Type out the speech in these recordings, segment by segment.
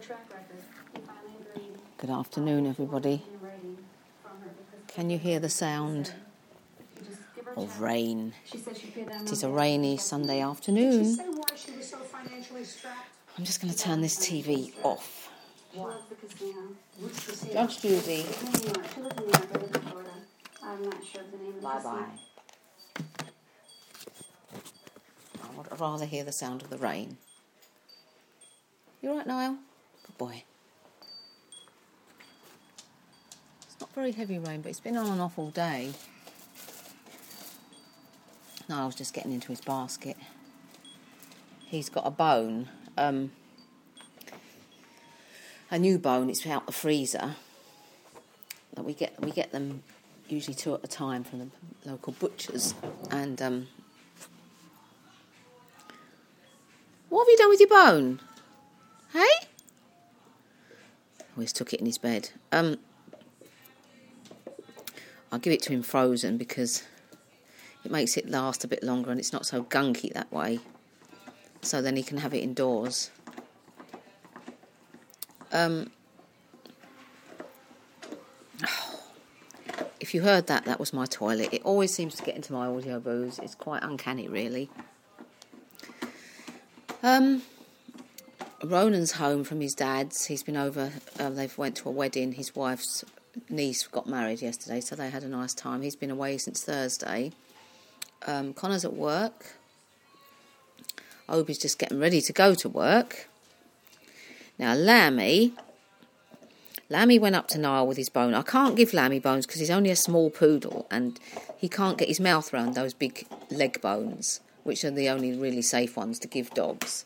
Good afternoon, everybody. Can you hear the sound of rain? It is a rainy Sunday afternoon. I'm just going to turn this TV off. Judge Judy. Bye-bye. I would rather hear the sound of the rain. You all right, Niall? Good boy. It's not very heavy rain, but it's been on and off all day. Niall's just getting into his basket. He's got a bone, a new bone. It's out the freezer. That we get them usually 2 at a time from the local butchers. And what have you done with your bone? Hey? Oh, he's took it in his bed. I'll give it to him frozen because it makes it last a bit longer and it's not so gunky that way. So then he can have it indoors. If you heard that was my toilet. It always seems to get into my audio booze. It's quite uncanny, really. Ronan's home from his dad's. He's been over. They've went to a wedding. His wife's niece got married yesterday, so they had a nice time. He's been away since Thursday. Connor's at work. Obi's just getting ready to go to work. Now, Lammy went up to Niall with his bone. I can't give Lammy bones because he's only a small poodle and he can't get his mouth around those big leg bones, which are the only really safe ones to give dogs.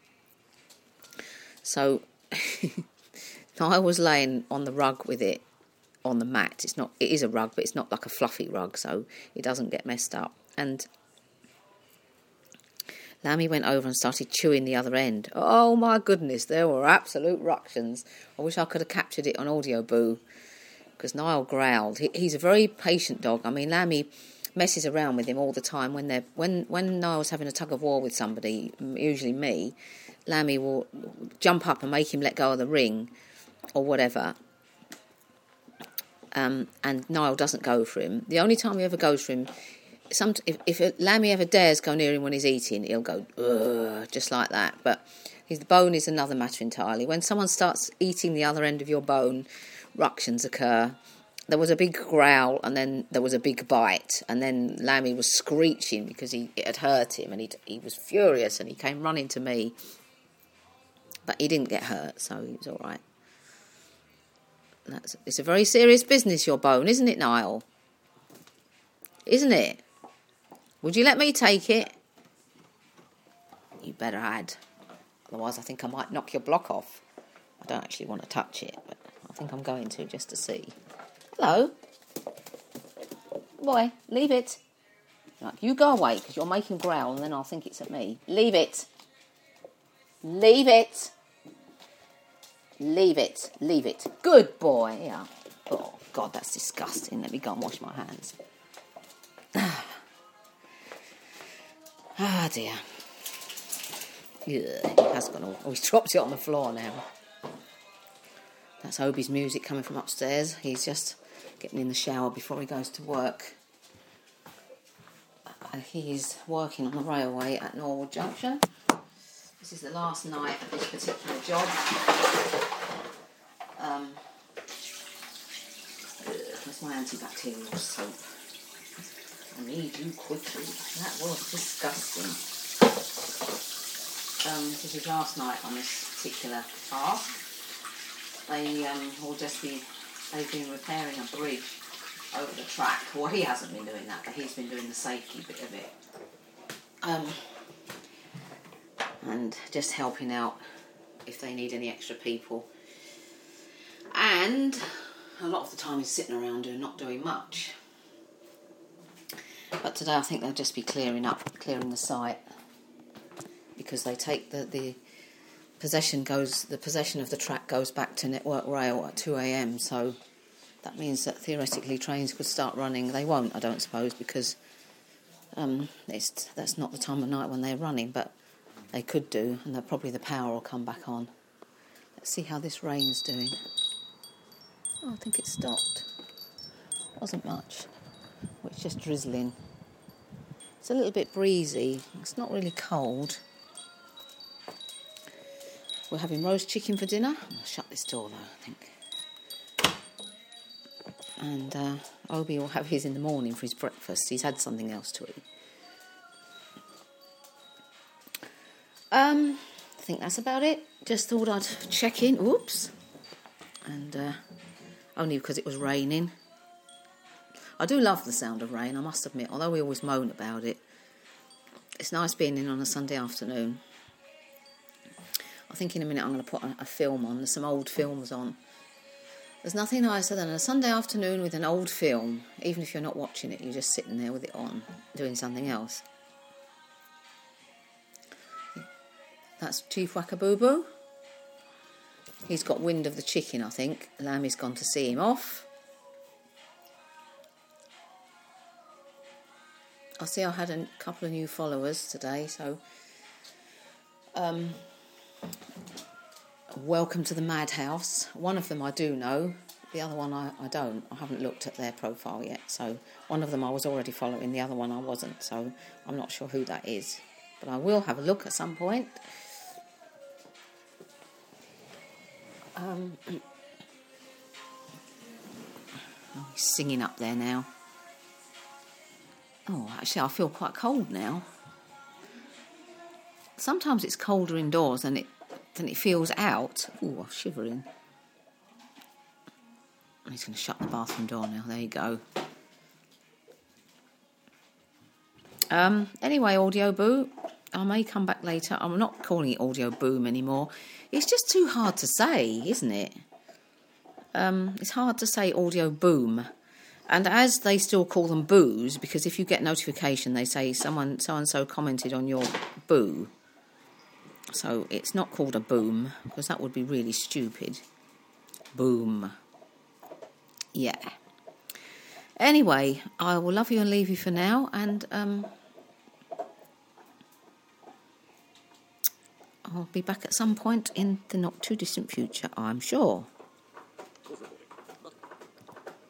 So Niall was laying on the rug with it on the mat. It is a rug, but it's not like a fluffy rug, so it doesn't get messed up. And Lammy went over and started chewing the other end. Oh my goodness, there were absolute ructions. I wish I could have captured it on audio boo, because Niall growled. He's a very patient dog. I mean, Lammy messes around with him all the time. When Niall's having a tug of war with somebody, usually me, Lammy will jump up and make him let go of the ring or whatever. And Niall doesn't go for him. The only time he ever goes for him, if Lammy ever dares go near him when he's eating, he'll go, ugh, just like that. But his bone is another matter entirely. When someone starts eating the other end of your bone, ructions occur. There was a big growl, and then there was a big bite, and then Lammy was screeching because it had hurt him, and he was furious, and he came running to me. But he didn't get hurt, so he was all right. It's a very serious business, your bone, isn't it, Niall? Isn't it? Would you let me take it? You better had. Otherwise, I think I might knock your block off. I don't actually want to touch it, but I think I'm going to just to see. Hello? Boy, leave it. Right, you go away, because you're making growl, and then I'll think it's at me. Leave it. Leave it. Leave it. Leave it. Good boy. Yeah. Oh, God, that's disgusting. Let me go and wash my hands. Ah, dear. Yeah, he has gone all... Oh, he's dropped it on the floor now. That's Obi's music coming from upstairs. He's just getting in the shower before he goes to work. He's working on the railway at Norwood Junction. This is the last night of this particular job. Where's my antibacterial soap? I need you quickly. That was disgusting. This is his last night on this particular task. They've been repairing a bridge over the track. Well, he hasn't been doing that, but he's been doing the safety bit of it. And just helping out if they need any extra people. And a lot of the time he's sitting around not doing much. But today I think they'll just be clearing the site, because they take the possession of the track goes back to Network Rail at 2 a.m. So that means that theoretically trains could start running. They won't, I don't suppose, because that's not the time of night when they're running, but they could do, and probably the power will come back on. Let's see how this rain's doing. Oh, I think it stopped. Wasn't much. Well, it's just drizzling. It's a little bit breezy. It's not really cold. We're having roast chicken for dinner. I'll shut this door though, I think. And Obi will have his in the morning for his breakfast. He's had something else to eat. I think that's about it. Just thought I'd check in. Oops. And only because it was raining. I do love the sound of rain, I must admit, although we always moan about it. It's nice being in on a Sunday afternoon. I think in a minute I'm going to put a film on. There's some old films on. There's nothing nicer than a Sunday afternoon with an old film. Even if you're not watching it, you're just sitting there with it on, doing something else. That's Chief Whackaboo. He's got wind of the chicken, I think. Lammy's gone to see him off. I see I had a couple of new followers today, so welcome to the madhouse. One of them I do know, the other one I don't. I haven't looked at their profile yet, so one of them I was already following, the other one I wasn't, so I'm not sure who that is. But I will have a look at some point. Oh, he's singing up there now. Oh, actually, I feel quite cold now. Sometimes it's colder indoors than it feels out. Ooh, I'm shivering. He's going to shut the bathroom door now. There you go. Anyway, Audio Boo, I may come back later. I'm not calling it Audio Boom anymore. It's just too hard to say, isn't it? It's hard to say Audio Boom. And as they still call them boos, because if you get notification, they say someone so-and-so commented on your boo. So it's not called a boom, because that would be really stupid. Boom. Yeah. Anyway, I will love you and leave you for now, and I'll be back at some point in the not too distant future, I'm sure.